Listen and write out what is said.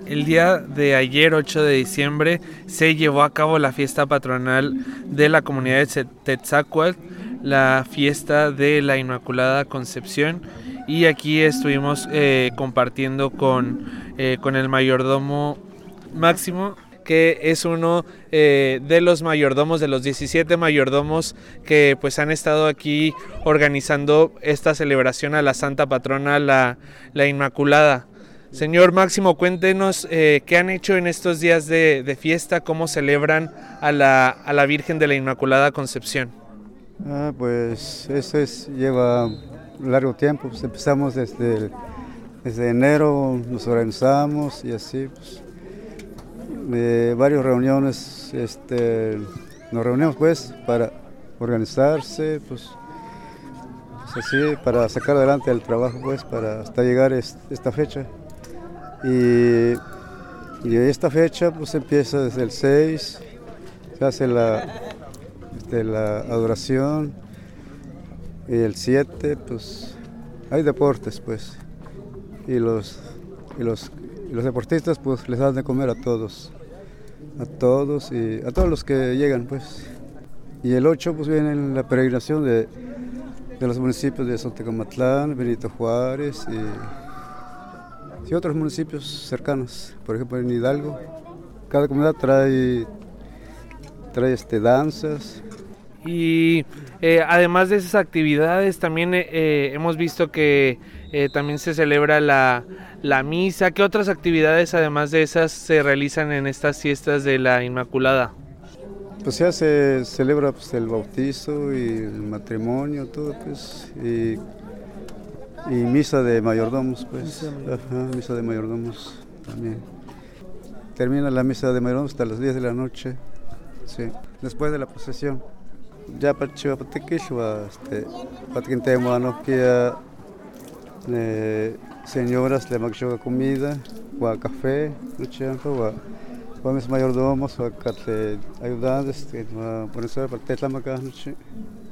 El día de ayer, 8 de diciembre, se llevó a cabo la fiesta patronal de la comunidad de Tetzacuatl, la fiesta de la Inmaculada Concepción, y aquí estuvimos compartiendo con el mayordomo Máximo, que es uno de los mayordomos, de los 17 mayordomos que pues han estado aquí organizando esta celebración a la Santa Patrona, la Inmaculada. Señor Máximo, cuéntenos qué han hecho en estos días de fiesta, cómo celebran a la Virgen de la Inmaculada Concepción. Pues eso lleva un largo tiempo, pues empezamos desde enero, nos organizamos y así, pues, varias reuniones, nos reunimos pues para organizarse, pues así, para sacar adelante el trabajo pues, para hasta llegar esta fecha. Y esta fecha pues empieza desde el 6, se hace la adoración, y el 7 pues hay deportes pues, y los deportistas pues les dan de comer a todos y a todos los que llegan pues. Y el 8 pues viene la peregrinación de los municipios de Sontecomatlán, Benito Juárez y otros municipios cercanos. Por ejemplo, en Hidalgo, cada comunidad trae danzas. Y además de esas actividades, también hemos visto que también se celebra la misa. ¿Qué otras actividades, además de esas, se realizan en estas fiestas de la Inmaculada? Pues ya se celebra pues, el bautizo y el matrimonio, todo, pues, y misa de mayordomos, pues. Misa de mayordomos también. Termina la misa de mayordomos hasta las 10 de la noche, sí, después de la procesión. Ya para Chihuahua, señoras le maquillan comida, o café, o mis mayordomos, o ayudantes, por eso para Tetlamaca,